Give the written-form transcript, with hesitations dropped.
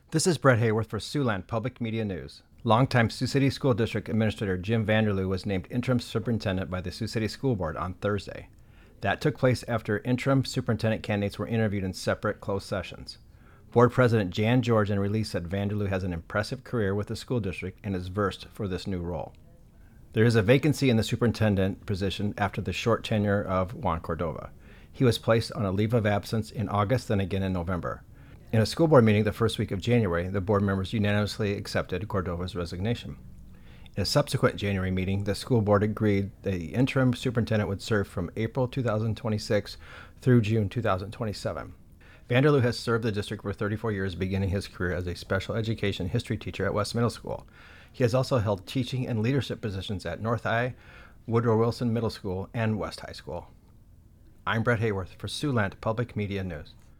This is Brett Hayworth for Siouxland Public Media News. Longtime Sioux City School District Administrator Jim Vanderloo was named interim superintendent by the Sioux City School Board on Thursday. That took place after interim superintendent candidates were interviewed in separate closed sessions. Board President Jan Georgian released that Vanderloo has an impressive career with the school district and is versed for this new role. There is a vacancy in the superintendent position after the short tenure of Juan Cordova. He was placed on a leave of absence in August and again in November. In a school board meeting the first week of January, the board members unanimously accepted Cordova's resignation. In a subsequent January meeting, the school board agreed the interim superintendent would serve from April 2026 through June 2027. Vanderloo has served the district for 34 years, beginning his career as a special education history teacher at West Middle School. He has also held teaching and leadership positions at North High, Woodrow Wilson Middle School, and West High School. I'm Brett Hayworth for Siouxland Public Media News.